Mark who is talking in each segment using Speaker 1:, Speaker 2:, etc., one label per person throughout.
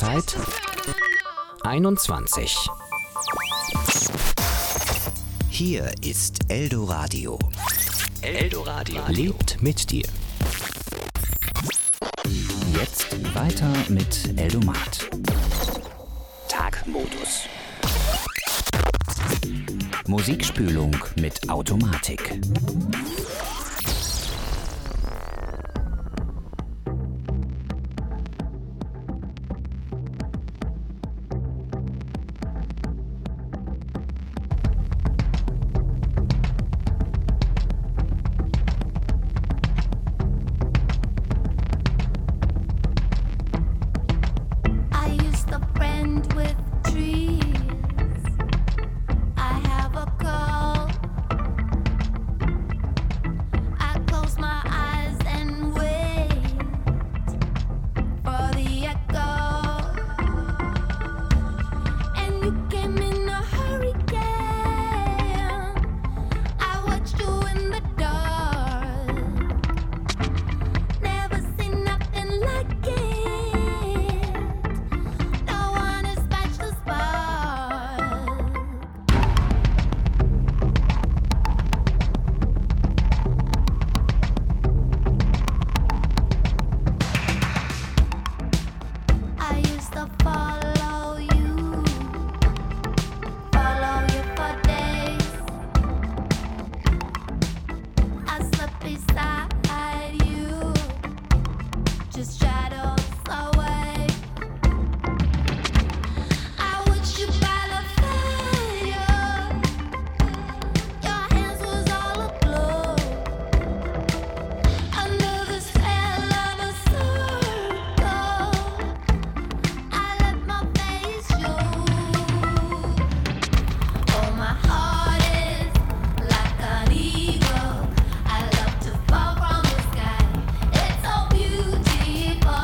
Speaker 1: Uhrzeit 21.
Speaker 2: Hier ist Eldoradio.
Speaker 1: Eldoradio lebt mit dir. Jetzt weiter mit Eldomat. Tagmodus. Musikspülung mit Automatik.
Speaker 3: Beautiful.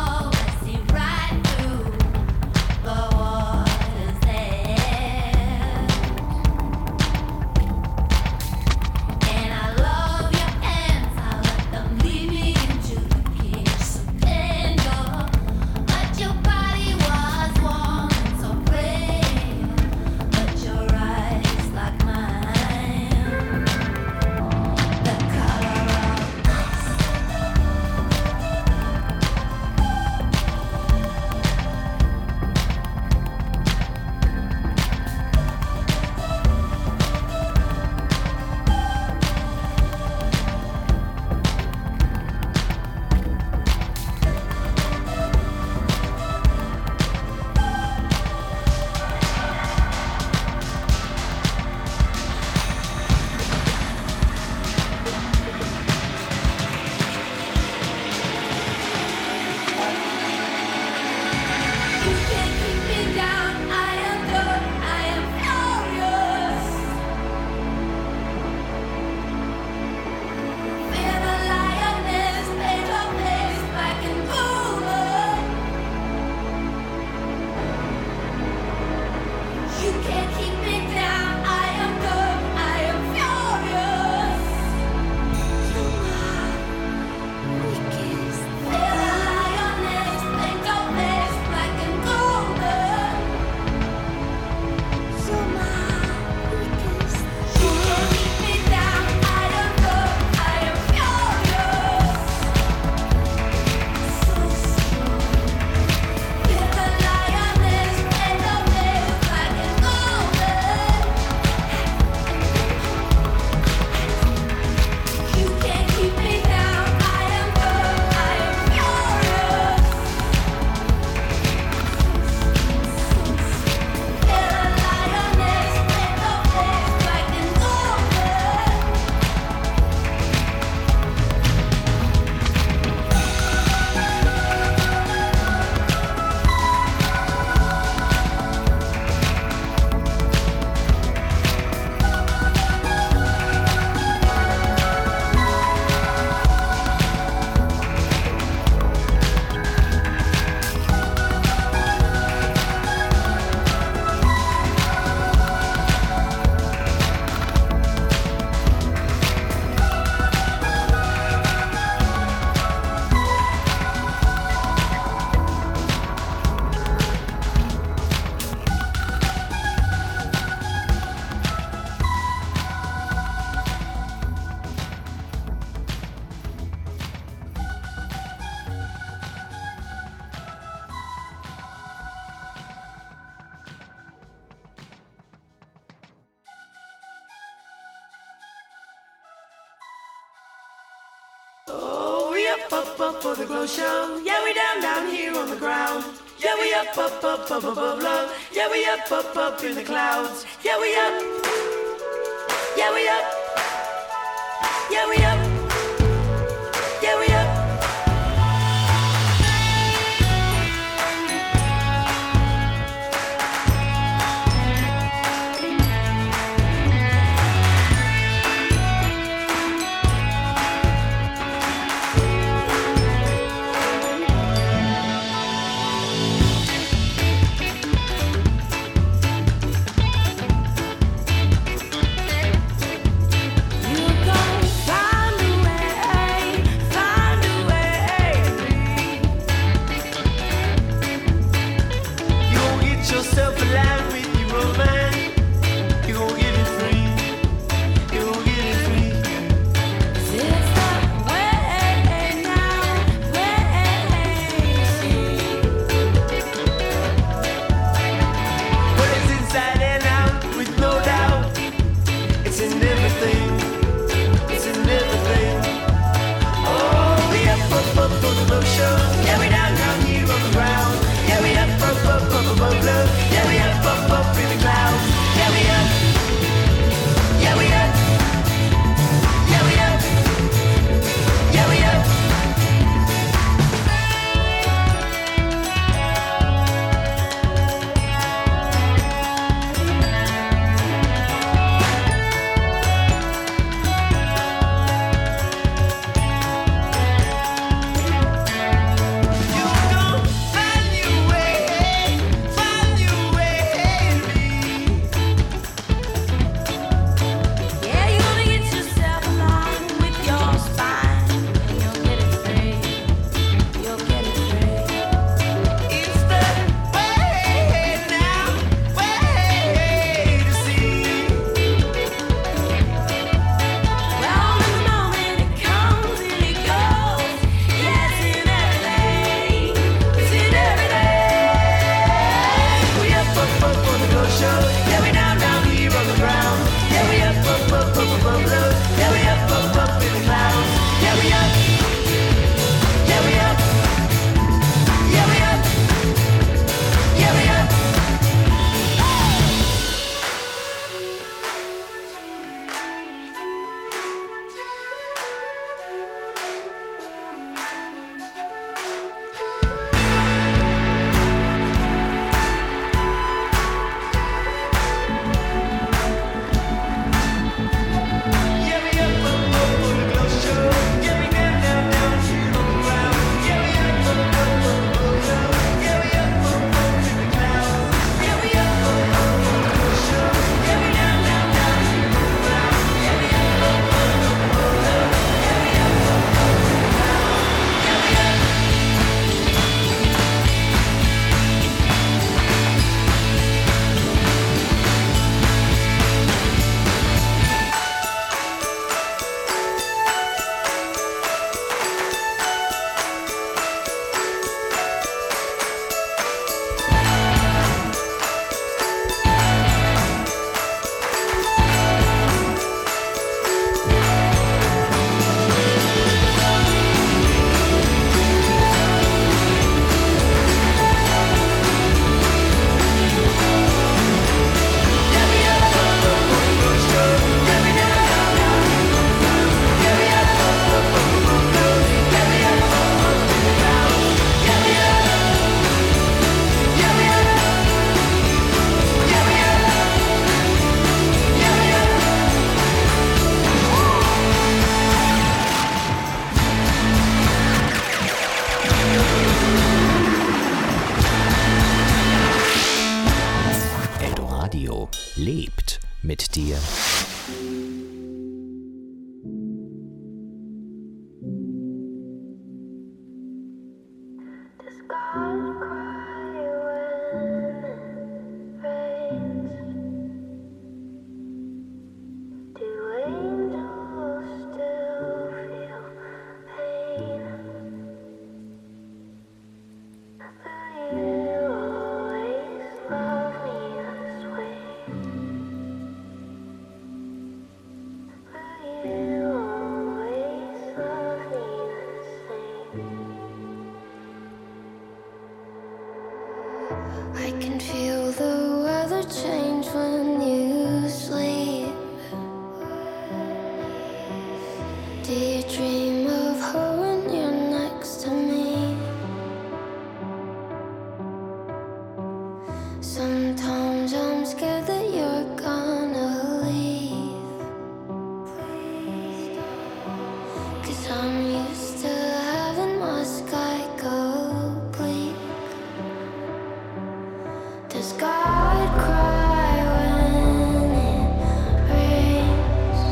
Speaker 3: up for the glow show. Yeah, we down here on the ground. Yeah, we up above love. Yeah, we up in the clouds. Yeah, we up. Yeah, we up. Yeah, we up. Yeah, we up.
Speaker 1: lebt mit dir.
Speaker 4: I can feel the weather change when you sleep. Do you dream of her when you're next to me? Sometimes I'm scared that you're gonna leave, 'cause I'm used to having my sky go bleak. Does God cry when it rains?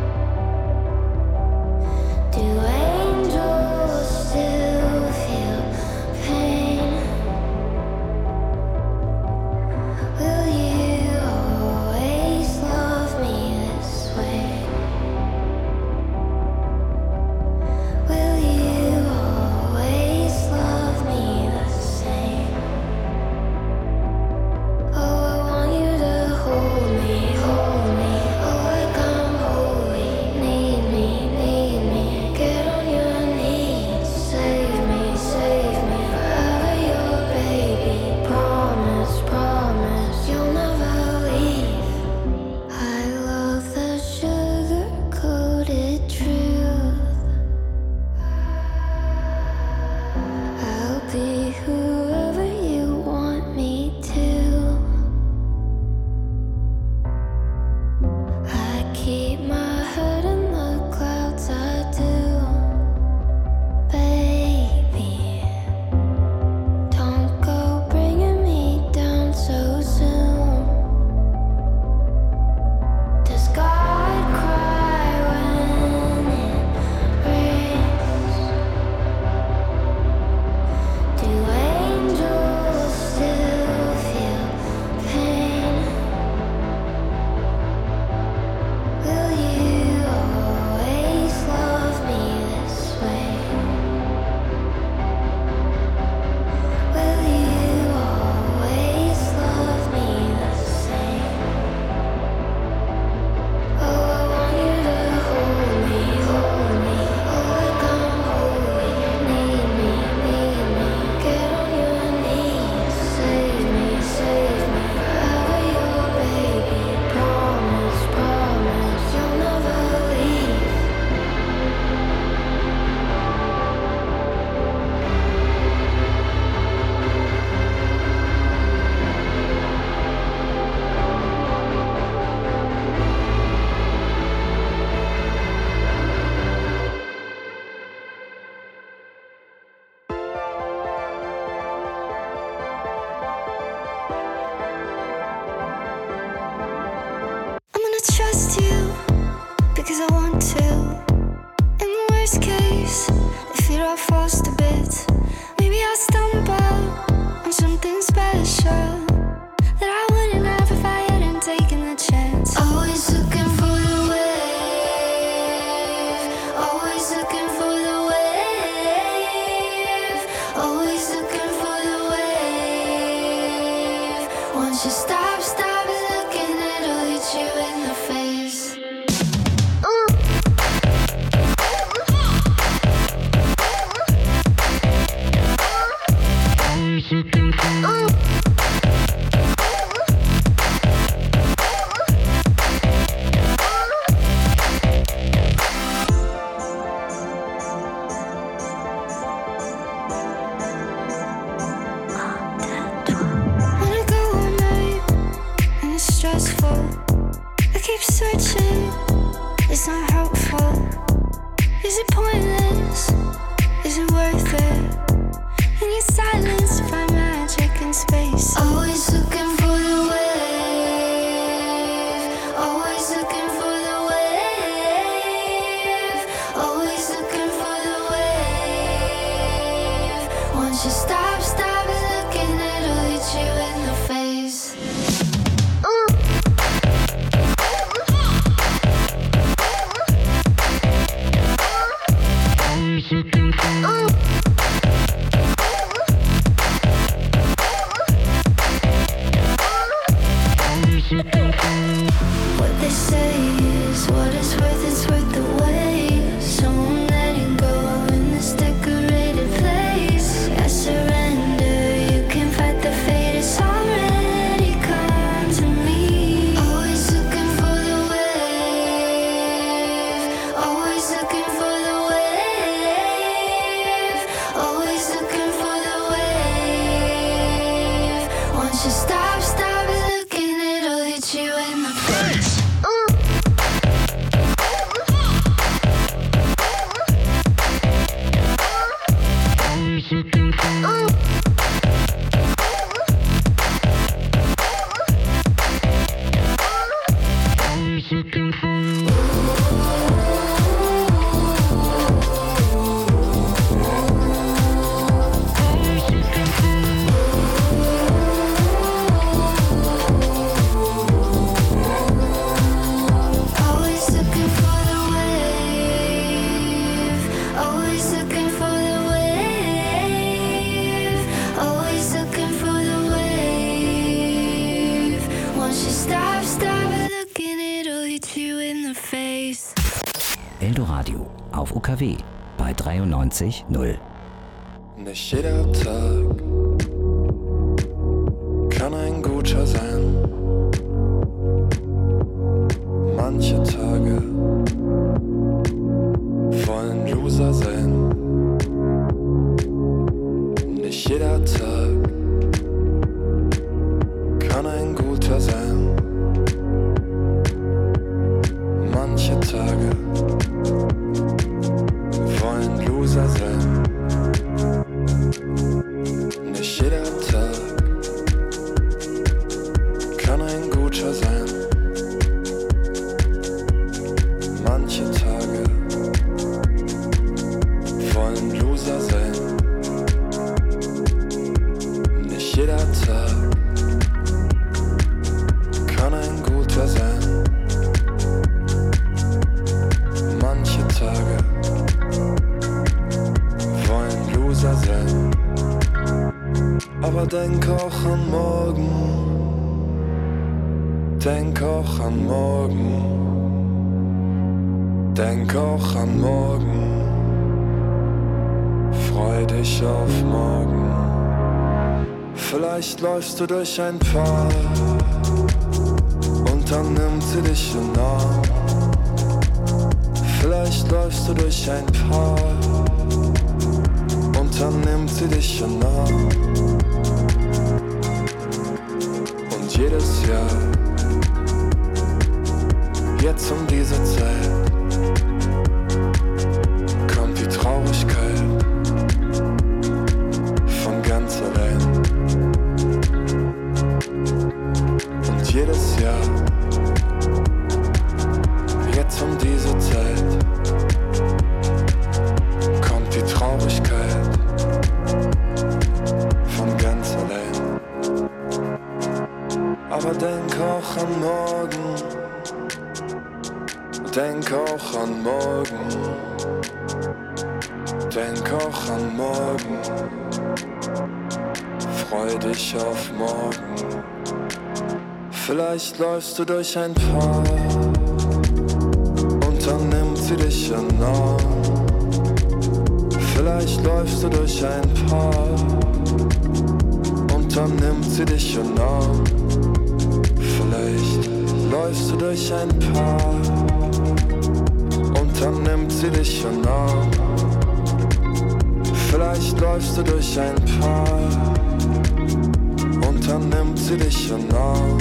Speaker 4: Do angels still feel pain? Will you always love me this way? Will you always love me the same? Oh, I want you to hold me, hold me. Oh, like I'm holy. Need me. Get on your knees. Save me. Forever your baby. Promise, you'll never leave. I love the sugar-coated truth. I'll be whoever you want me to. I keep my head in the clouds, I do. Baby, don't go bringing me down so soon. Does God cry when it rains? Do angels still feel pain? Will you always love me this way? Will you always love me the same? Oh, I want you to hold me. Oh, like I'm holy. Need me. Get on your knees. Save me. Forever your baby. Promise, you'll never leave. I'm gonna trust you because I want to. In the worst case, if it all falls to bits, maybe I'll stumble on something special that I wouldn't have if I hadn't taken the chance. Always looking for the wave. Always looking for the wave. Always looking for the wave. Once you stop looking, it'll hit you in the face. Wanna go all night and it's stressful. I keep searching, it's not helpful. Is it pointless? Is it worth it? You need silence to find magic in space. Always looking for the wave. Always looking for the wave. Always looking for the wave. Once you stop looking, it'll hit you in the face. What they say is what it's worth the wait. So I'm letting go in this decorated place. I surrender, you can fight the fate. It's
Speaker 1: Radio auf UKW bei 93.0.
Speaker 5: Nicht jeder Tag kann ein guter sein. Manche Tage wollen Loser sein. Nicht jeder Tag kann ein guter sein. Manche Tage wollen Loser sein. Nicht jeder Tag kann ein guter sein. Manche Tage wollen Loser sein. Nicht jeder Tag kann ein guter sein. Manche Tage wollen Loser sein. Aber denk auch an morgen. Denk auch an morgen. Denk auch an morgen. Freu dich auf morgen. Vielleicht läufst du durch ein Park und dann nimmt sie dich in den Arm. Vielleicht läufst du durch ein Park und dann nimmt sie dich in den Arm. Und jedes Jahr, jetzt um diese Zeit, kommt die Traurigkeit von ganz allein. Und jedes Jahr, jetzt um diese Zeit, kommt die Traurigkeit von ganz allein. Aber denk auch an morgen. Denk auch an morgen. Denk auch an morgen. Freu dich auf morgen. Vielleicht läufst du durch ein Park und dann nimmt sie dich in den Arm. Vielleicht läufst du durch ein Park und dann nimmt sie dich in den Arm. Vielleicht läufst du durch ein Park und dann nimmt sie dich in den Arm. Vielleicht läufst du durch ein Park und dann nimmt sie dich in den Arm.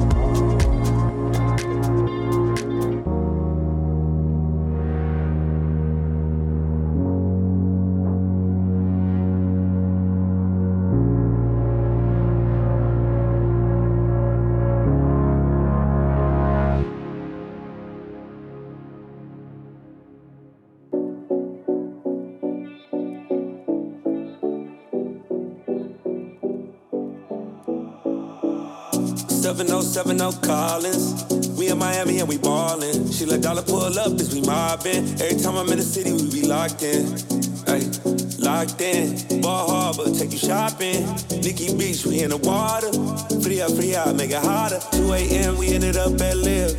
Speaker 6: No Collins. We in Miami and we ballin'. She let dollar pull up as we mobbin'. Every time I'm in the city, we be locked in. Ay, locked in. Ball Harbor, take you shopping. Nikki Beach, we in the water. Free up, make it hotter. 2 a.m. we ended up at Live.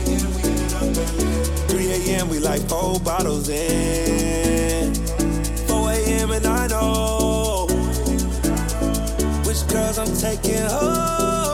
Speaker 6: 3 a.m. we like 4 bottles in. 4 a.m. and I know which girls I'm taking home.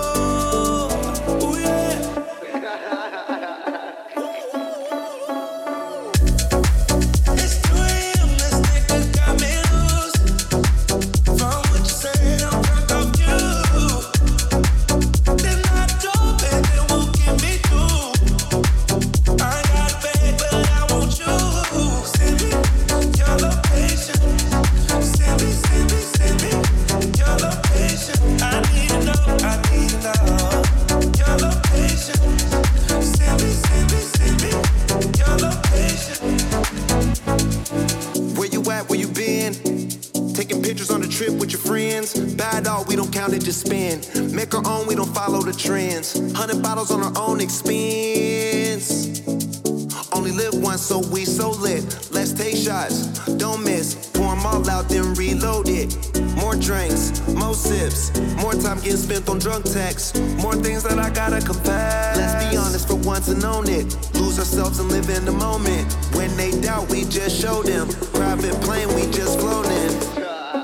Speaker 7: Just spend, make our own, we don't follow the trends. 100 bottles on our own expense. Only live once, so we so lit. Let's take shots, don't miss. Pour them all out, then reload it. More drinks, more sips. More time getting spent on drunk texts. More things that I gotta confess. Let's be honest for once and own it. Lose ourselves and live in the moment. When they doubt, we just show them. Private plane, we just flown in.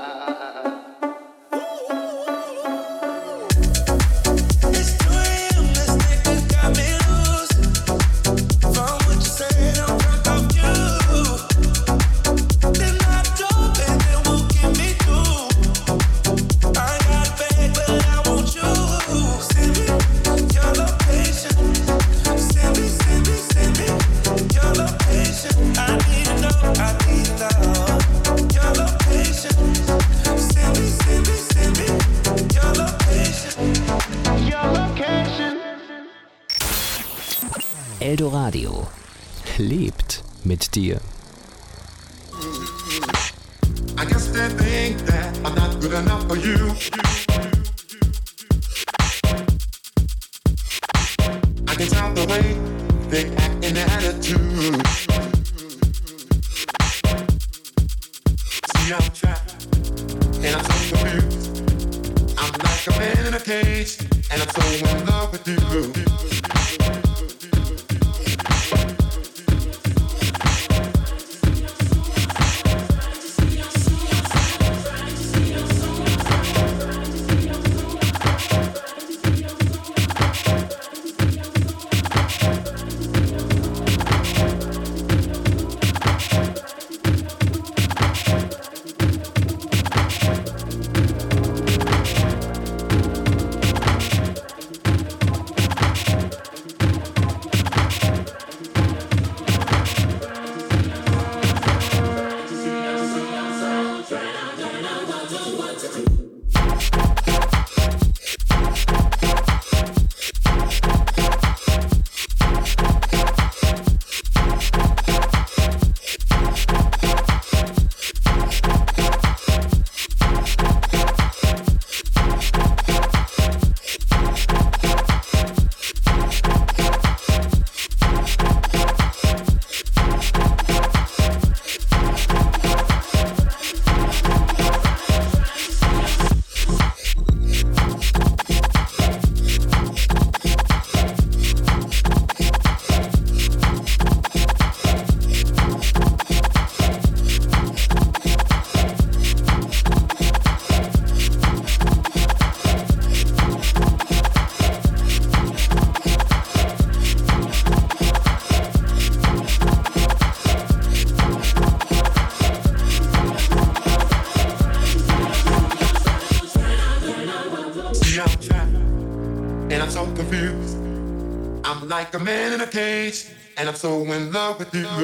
Speaker 1: Eldoradio lebt mit dir.
Speaker 8: I guess they think that I'm not good enough for you. I can tell the way they act in their attitude. See, I'm trapped and I'm so confused. I'm like a man in a cage and I'm so in love with you. Like a man in a cage, and I'm so in love with you.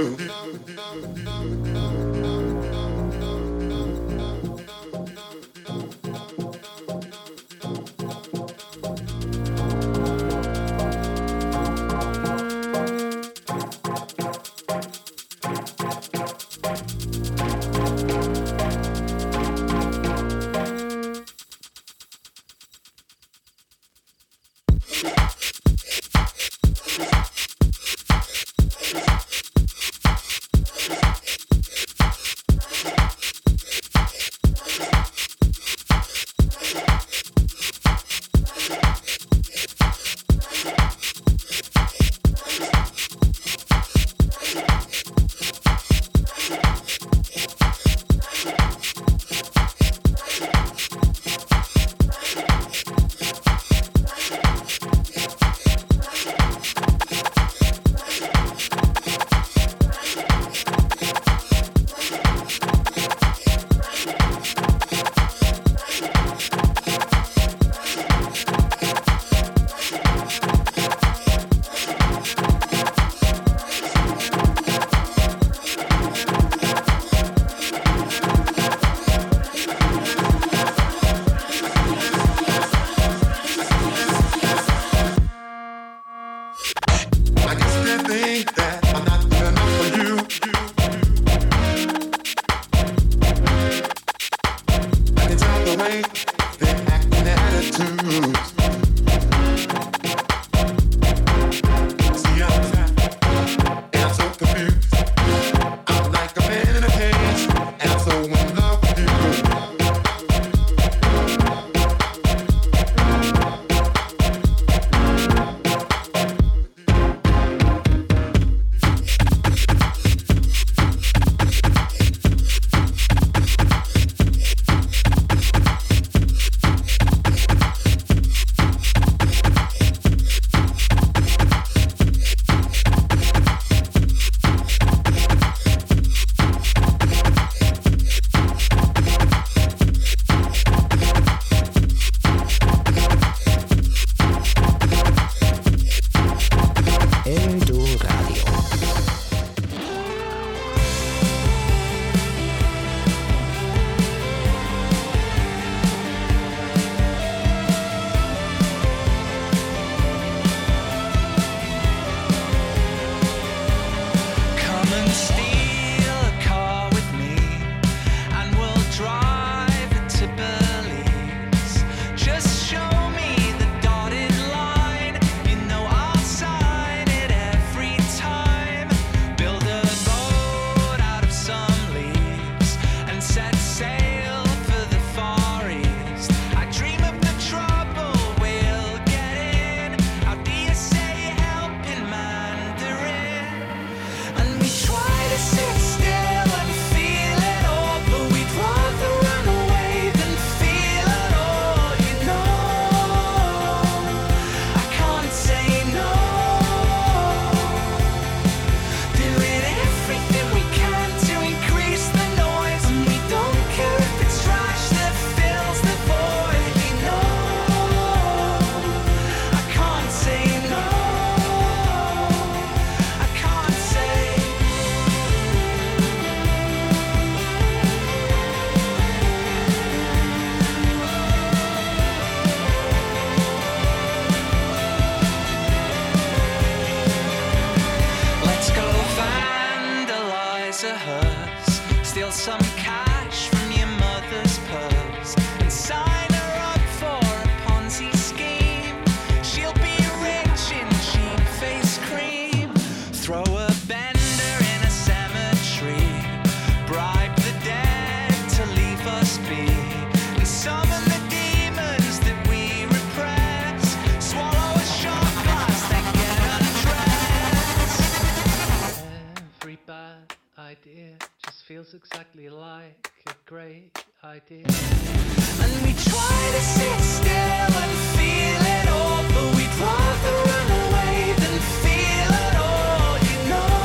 Speaker 3: And we try to sit still and feel it all, but we'd rather run away than feel it all, you know.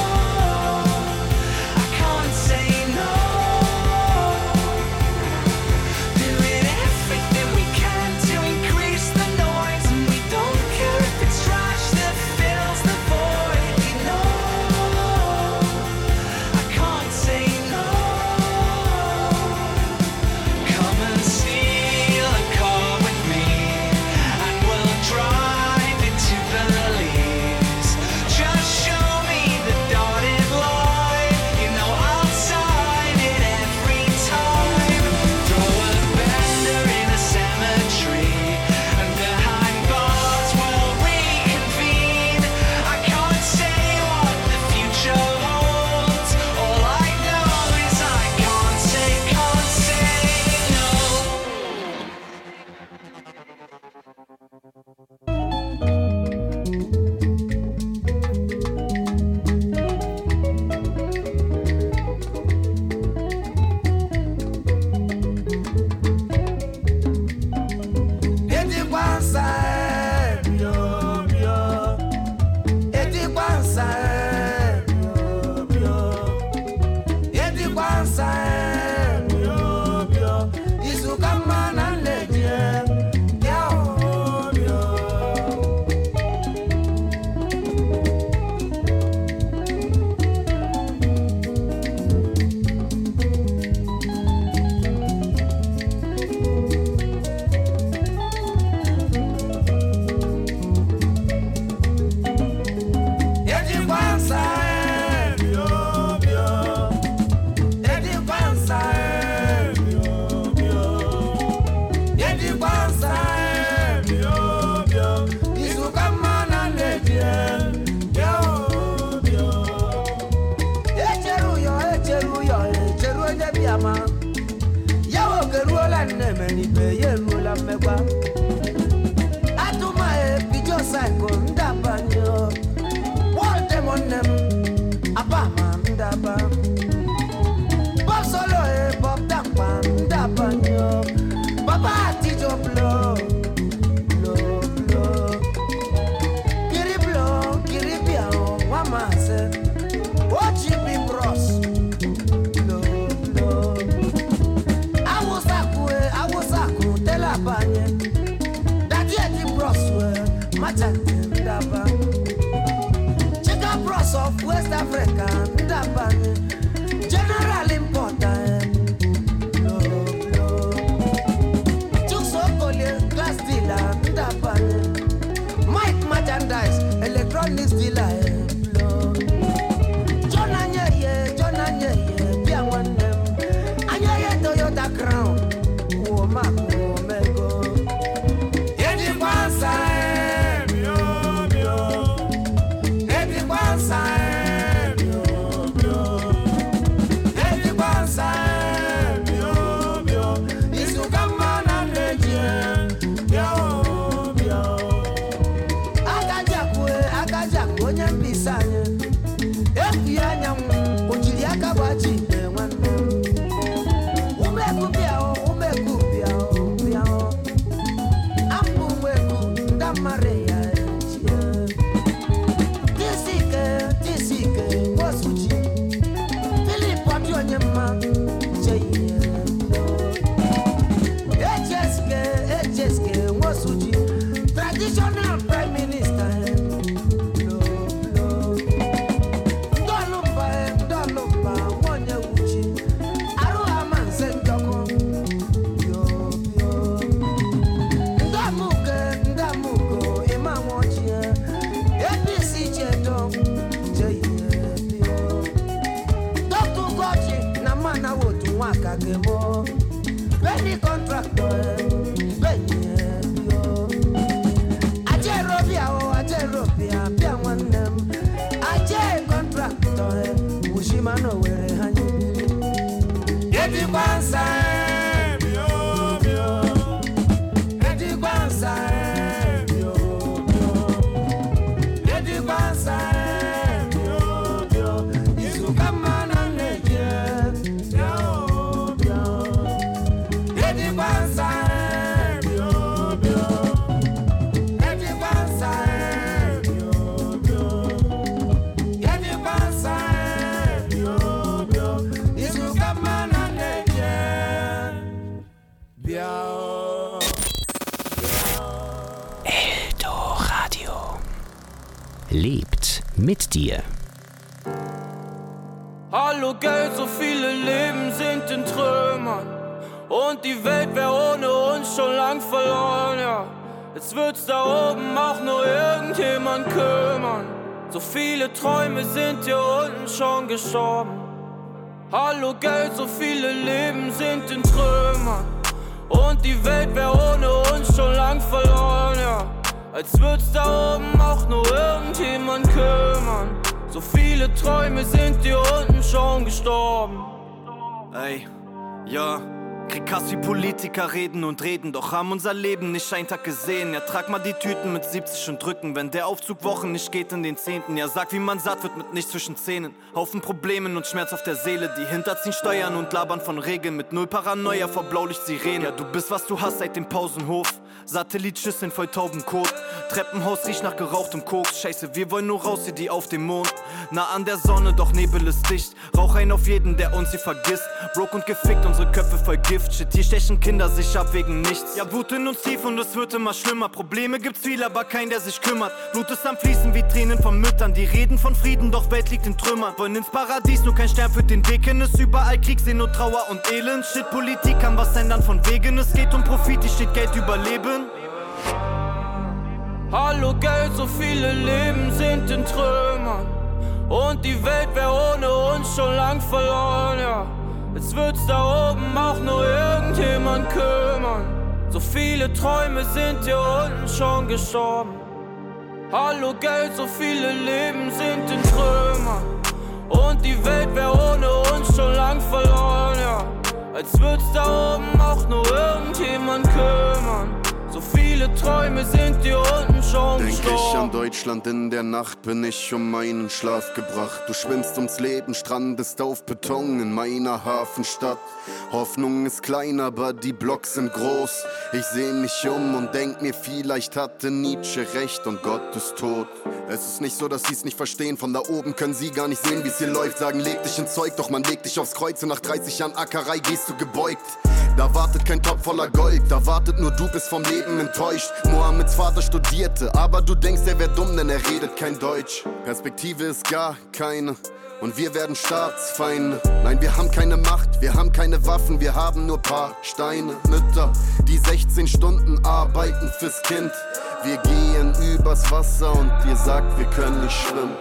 Speaker 3: I can't say no. Doing everything we can to increase the noise, and we don't care if it's trash that fills the void, you know. I can't say no. Come and steal a car with me, and we'll drive into Belize. Just show me the dotted line, you know I'll sign it every time. Throw a bender in a cemetery, and behind bars we'll reconvene. I can't say what the future holds. All I know is I can't say no. West Africa, General Importer, glass dealer, Mike Merchandise, electronics dealer, John Anye, Piawan, Anye Toyota Crown, Mako, Mego, Eddie Bansa, Eddie Bansa. Traditional Prime Minister, Dolumba, Wanya Uchi, Aruha Mansendoko, Ndamuko, Emma Wachia, APC Cheto, Dr. Gochi, Namana Wotu Waka Gemo, Benny Contractor, Benny. Ajerobia, Piawanem, Ajer Contractor, Mushimano, where Hanyu. Eddie Bansa, Eddie Bansa, Eddie Bansa, Isukaman and Legend,
Speaker 1: lebt mit dir.
Speaker 9: Hallo Geld, so viele Leben sind in Trümmern. Und die Welt wär ohne uns schon lang verloren, ja. Jetzt wird's da oben auch nur irgendjemand kümmern. So viele Träume sind hier unten schon gestorben. Hallo Geld, so viele Leben sind in Trümmern. Und die Welt wär ohne uns schon lang verloren, ja. Als würd's da oben auch nur irgendjemand kümmern. So viele Träume sind hier unten schon gestorben.
Speaker 10: Ey, ja, krieg Hass wie Politiker reden und reden, doch haben unser Leben nicht einen Tag gesehen. Ja, trag mal die Tüten mit 70 und drücken, wenn der Aufzug Wochen nicht geht in den 10. Ja, sag, wie man satt wird mit nichts zwischen Zähnen. Haufen Problemen und Schmerz auf der Seele, die hinterziehen Steuern und labern von Regeln. Mit null Paranoia vor Blaulicht-Sirenen. Ja, du bist, was du hast seit dem Pausenhof. Satellitschüsseln voll Taubenkot. Treppenhaus riecht nach gerauchtem Koks. Scheiße, wir wollen nur raus, wie die auf dem Mond. Nah an der Sonne, doch Nebel ist dicht. Rauch ein auf jeden, der uns hier vergisst. Broke und gefickt, unsere Köpfe voll Gift. Shit, hier stechen Kinder sich ab wegen nichts. Ja, Wut in uns tief und es wird immer schlimmer. Probleme gibt's viel, aber kein, der sich kümmert. Blut ist am Fließen wie Tränen von Müttern. Die reden von Frieden, doch Welt liegt in Trümmern. Wollen ins Paradies, nur kein Stern führt den Weg hin. Ist überall Krieg, sehen nur Trauer und Elend. Shit, Politik kann was ändern von Wegen. Es geht um Profit, hier steht Geld über Leben.
Speaker 9: Hallo Geld, so viele Leben sind in Trümmern. Und die Welt wär ohne uns schon lang verloren, ja. Jetzt wird's da oben auch nur irgendjemand kümmern. So viele Träume sind hier unten schon gestorben. Hallo Geld, so viele Leben sind in Trümmern. Und die Welt wär ohne uns schon lang verloren, ja. Als wird's da oben auch nur irgendjemand kümmern. So viele Träume sind hier unten schon
Speaker 11: Denk
Speaker 9: gestorben.
Speaker 11: ich an Deutschland, in der Nacht bin ich um meinen Schlaf gebracht. Du schwimmst ums Leben, strandest auf Beton in meiner Hafenstadt. Hoffnung ist klein, aber die Blocks sind groß. Ich seh mich um und denk mir, vielleicht hatte Nietzsche recht und Gott ist tot. Es ist nicht so, dass sie's nicht verstehen. Von da oben können sie gar nicht sehen, wie's hier läuft. Sagen, leg dich ins Zeug, doch man legt dich aufs Kreuz. Und nach 30 Jahren Ackerei gehst du gebeugt. Da wartet kein Topf voller Gold, da wartet nur du, bist vom Leben enttäuscht. Mohammeds Vater studierte, aber du denkst, er wär dumm, denn er redet kein Deutsch. Perspektive ist gar keine und wir werden Staatsfeinde. Nein, wir haben keine Macht, wir haben keine Waffen, wir haben nur paar Steine. Mütter, die 16 Stunden arbeiten fürs Kind. Wir gehen übers Wasser und ihr sagt, wir können nicht schwimmen.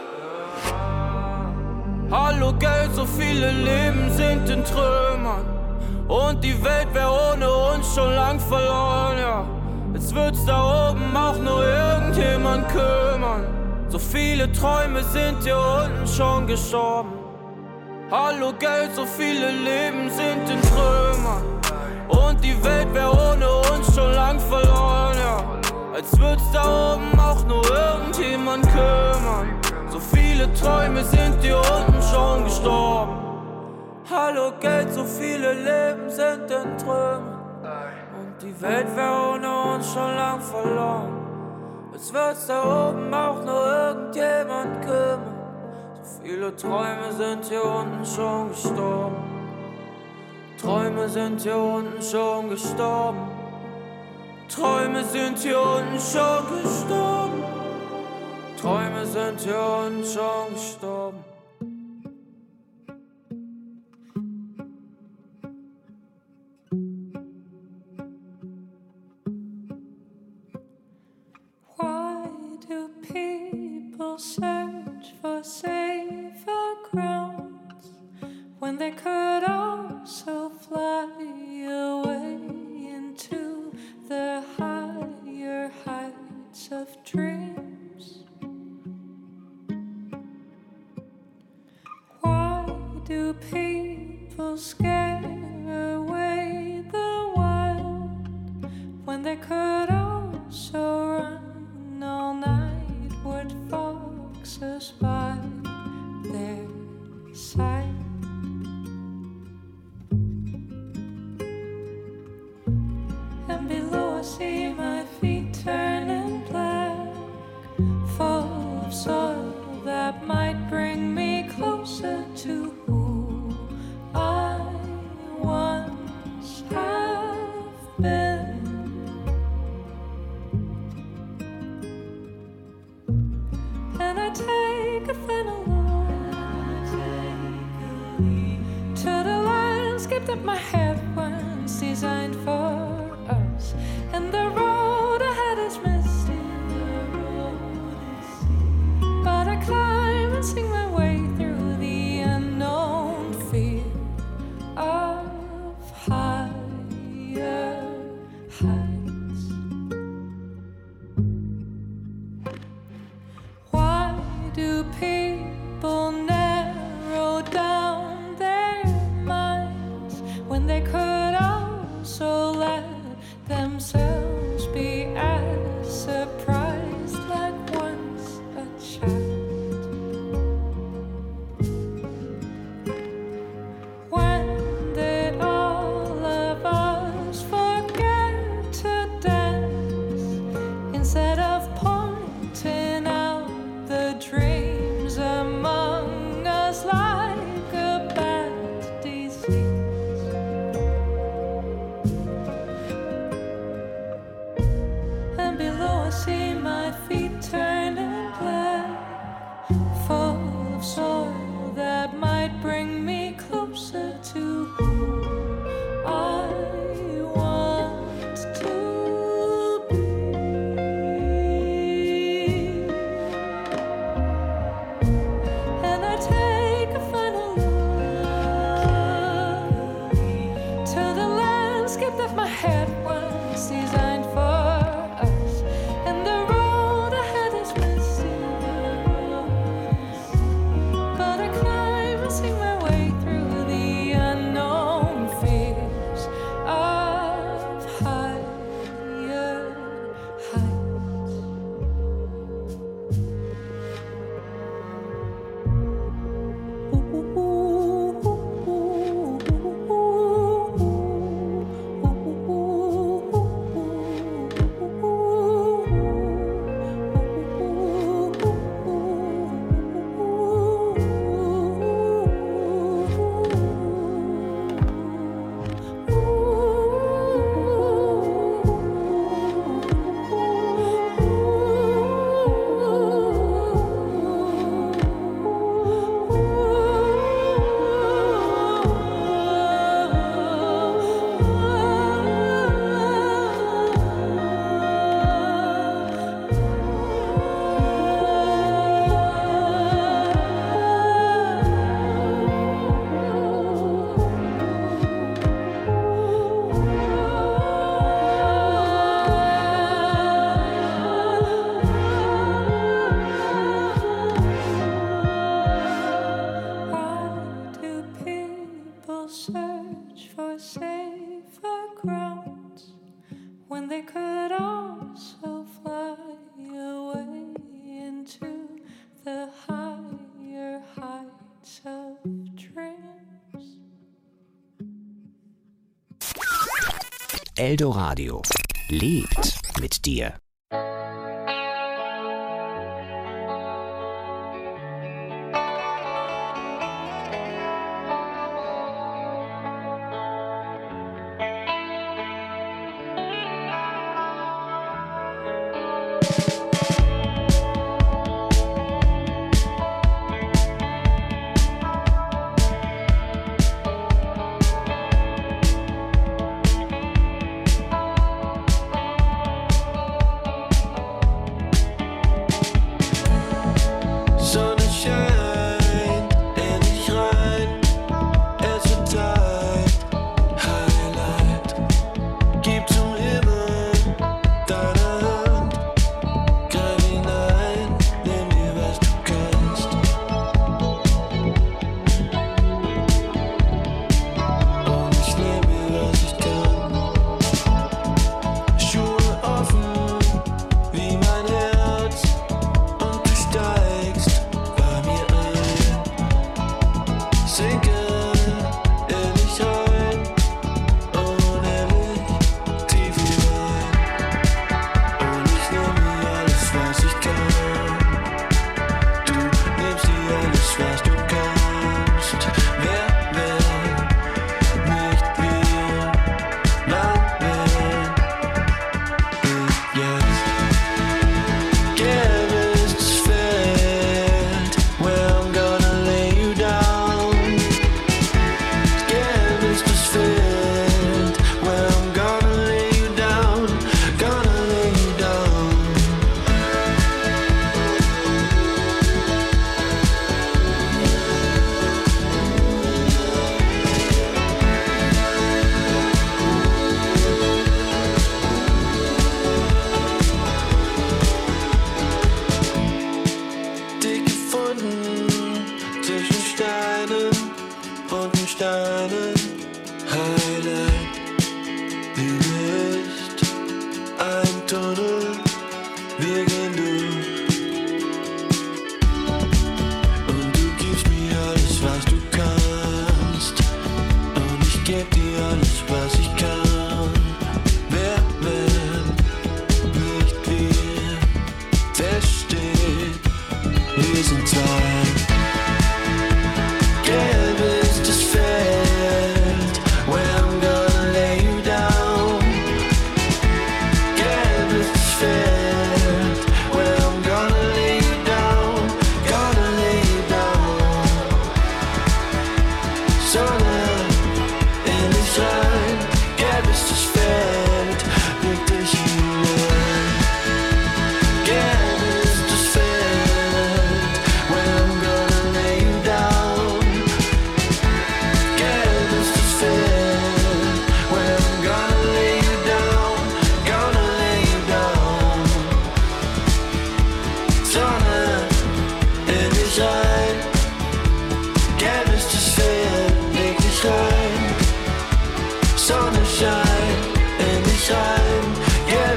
Speaker 9: Hallo Geld, so viele Leben sind in Trümmern. Und die Welt wär ohne uns schon lang verloren, ja. Jetzt wird's da oben auch nur irgendjemand kümmern. So viele Träume sind hier unten schon gestorben. Hallo Geld, so viele Leben sind in Trümmern. Und die Welt wär ohne uns schon lang verloren, ja. Als wird's da oben auch nur irgendjemand kümmern. So viele Träume sind hier unten schon gestorben. Hallo Geld, so viele Leben sind in Trümmern. Und die Welt wär ohne uns schon lang verloren. Jetzt wird's da oben auch nur irgendjemand kümmern. So viele Träume sind hier unten schon gestorben. Träume sind hier unten schon gestorben. Träume sind hier unten schon gestorben. Träume sind hier unten schon gestorben.
Speaker 12: Search for safer grounds when they could also fly away into the higher heights of dreams. Why do people scare away the wild when they could also run all night? Would foxes by their side? And below I see my feet turning black, full of soil that might bring me closer to who I once have been. And take a final look to the landscape that my head once designed for us, and the road ahead is misty, but I climb and sing my way through the unknown fear of higher heights. Why do people narrow down their minds when they could also let themselves be as surprised like once a child? When did all of us forget to dance instead of pointing out the dreams among us like a bad disease? And below I see my feet turning black, full of soil that might bring me closer to who I want to be. And I take a final look to the landscape that my head once designed for us, and the road ahead is misty, but I climb and sing my way through the unknown fears of higher heights. Why do people search for safer grounds when they could also fly away into the higher heights of dreams?
Speaker 2: Eldoradio lebt mit dir.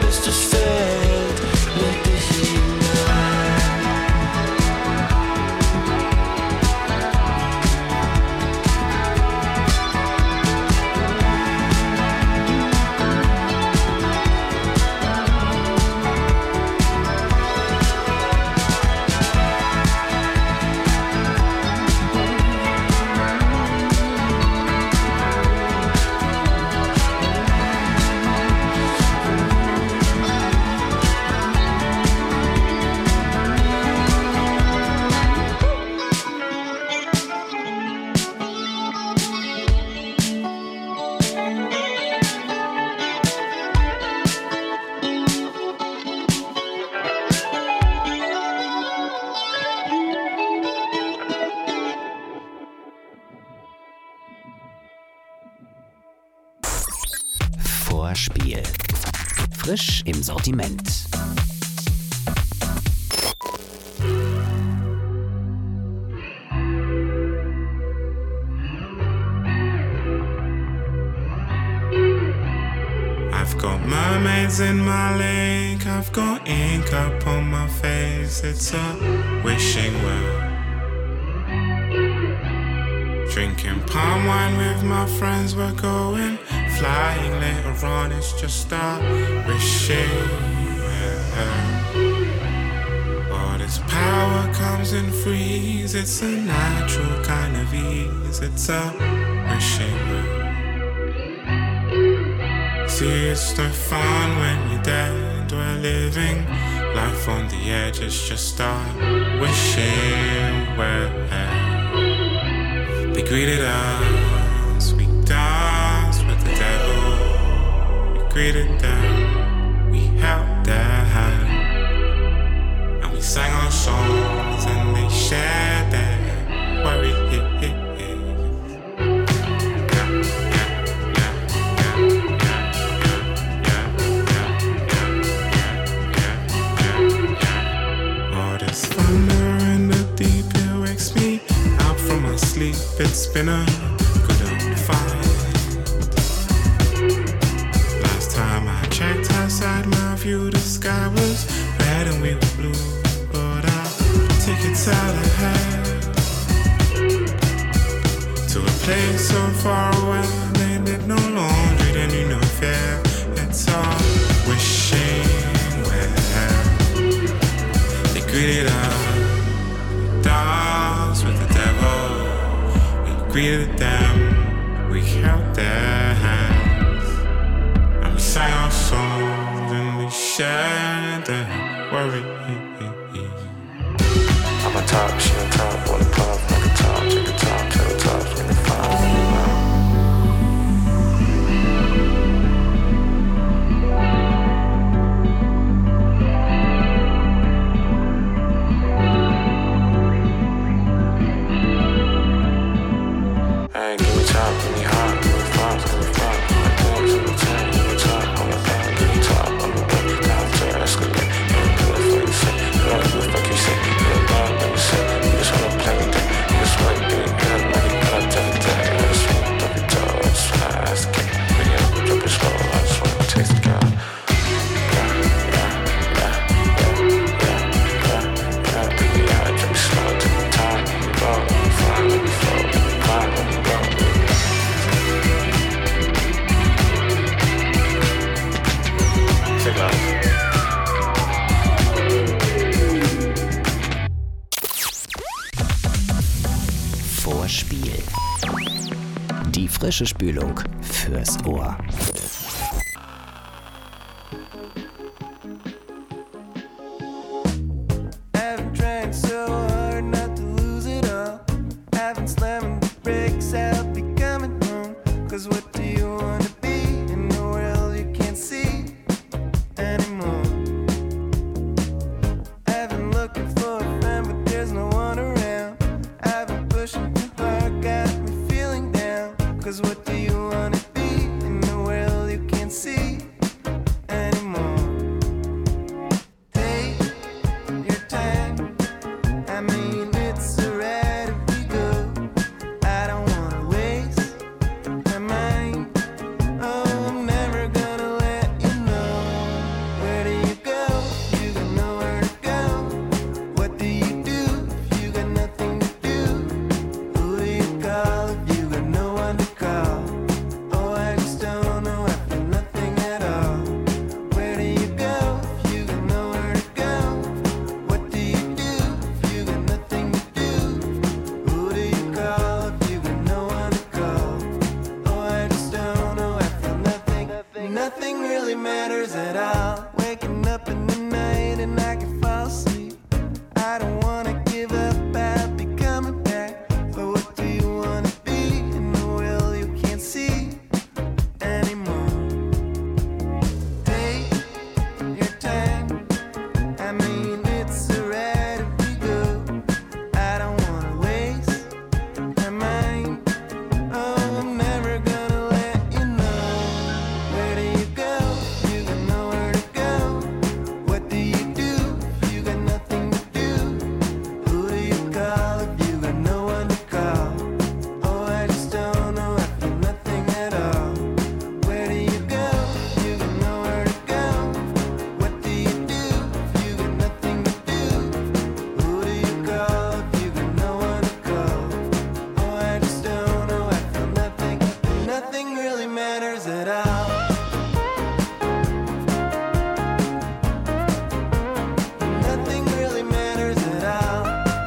Speaker 3: ist das Feld, leg dich hinein.
Speaker 2: Vorspiel. Frisch im Sortiment.
Speaker 13: I've got mermaids in my lake, I've got ink up on my face, it's a wishing well. Drinking palm wine with my friends, we're going flying later on, it's just a wishing well. All this power comes in freeze, it's a natural kind of ease, it's a wishing well. See, it's no fun when you're dead, we're living life on the edge, it's just a wishing well. They greeted us, we danced with the devil. We greeted them, we held their hand, and we sang our songs and they shared their worry. All this thunder in the deep, it wakes me out from my sleep. It's been a good old fight. Last time I checked outside my view, the sky was red and we were blue. But I'll take it out ahead to a place so far away. They did no laundry, they knew no fear. It's all wishing well. They greeted us, danced with the devil. Greeted them, we held their hands, and we sang our songs and we shared their worry.
Speaker 5: I'm on top, she on top, wanna pop, like a top, take a top, tell the top, in the five, in the mouth. Give me hot, give me fast, give me fast. My dogs in the tank, give me top, on the back, give me top, on the way, down to escalate. You don't know what you say, you don't know what the fuck you say. You don't know what you say, you just wanna play with that. You just wanna get it good, like you gotta tell it that. I just wanna drop your toe, I just wanna ask it. Bring it up, drop it slow, I just wanna taste it, girl.
Speaker 2: Vorspiel. Die frische Spülung fürs Ohr.
Speaker 3: Am I
Speaker 7: matters at all. Waking up in the night and I can fall asleep. I don't wanna give up, I'll be coming back. But what do you wanna be in the world you can't see anymore? Take your time, I mean it's alright if we go. I don't wanna waste my mind. Oh, I'm never gonna let you know. Where do you go? You got nowhere to go. What do you do if you got nothing to do? Who do you call if you got no one to call? Oh, I just don't know, I feel nothing at all. Where do you go? You got nowhere to go. What do you do if you got nothing to do? Who do you call if you got no one to call? Oh, I just don't know, I feel nothing. Nothing really matters at all. Nothing really matters at all.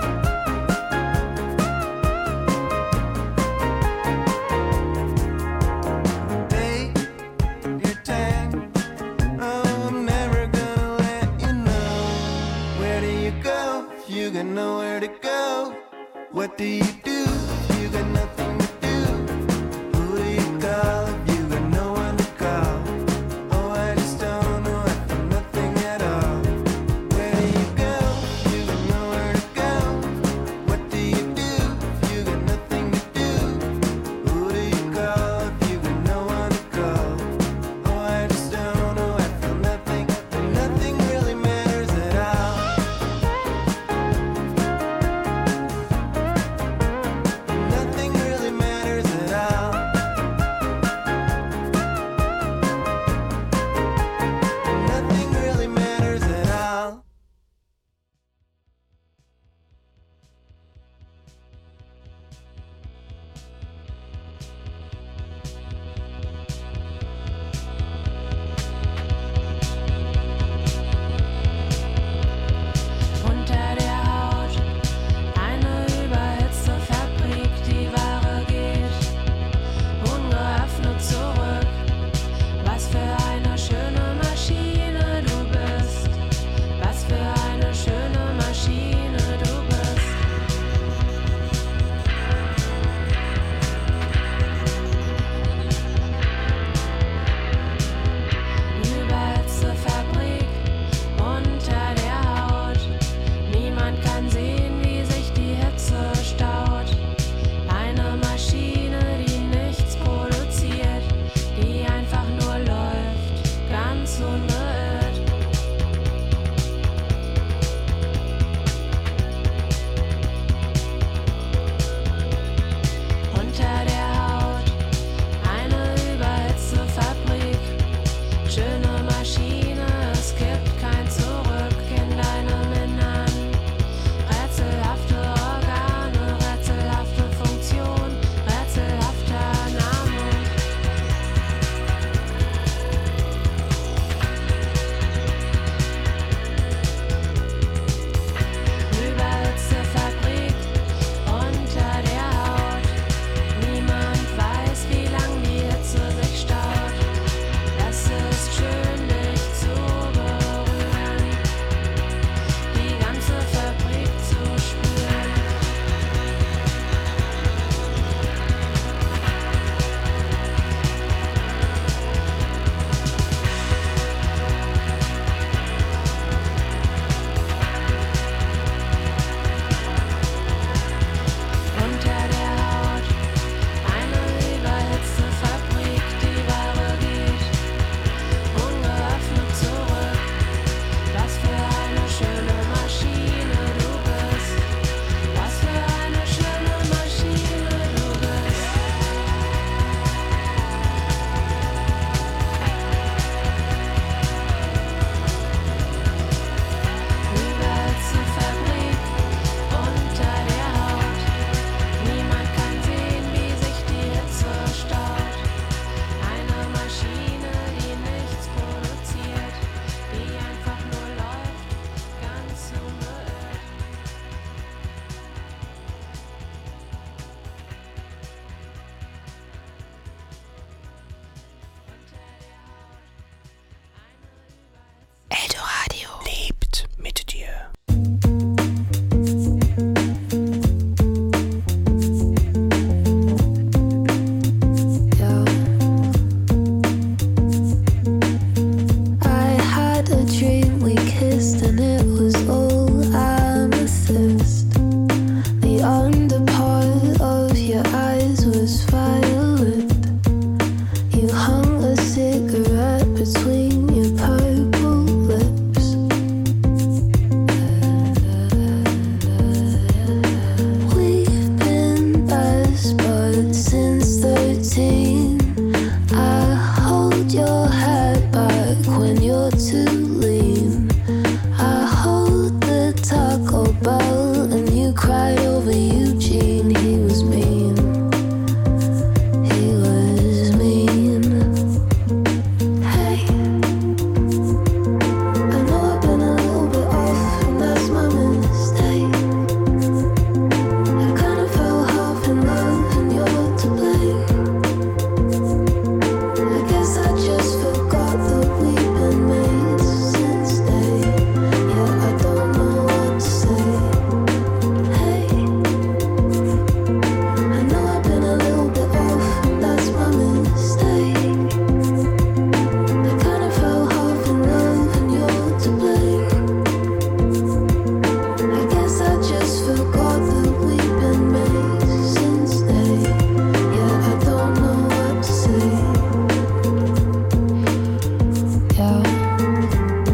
Speaker 7: Take your time. Oh, I'm never gonna let you know. Where do you go if you got nowhere to go? What do you do